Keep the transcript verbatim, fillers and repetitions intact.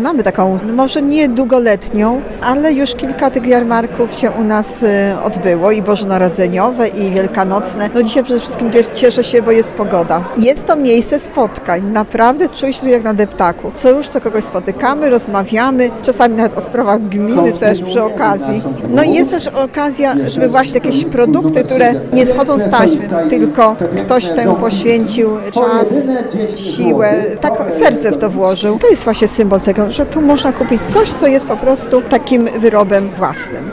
mamy taką, może nie długoletnią, ale już kilka tych jarmarków się u nas odbyło i bożonarodzeniowe, i wielkanocne. No dzisiaj przede wszystkim cieszę się, bo jest pogoda. Jest to miejsce spotkań. Naprawdę czuję się tu jak na deptaku. Co już to kogoś spotykamy, rozmawiamy, czasami nawet o sprawach gminy też przy okazji. No i jest też okazja, żeby właśnie jakieś produkty, które nie schodzą z taśmy, tylko ktoś temu poświęcił czas, siłę, tak serce w to włożył. To jest właśnie symbol tego, że tu można kupić coś, co jest po prostu takim wyrobem własnym.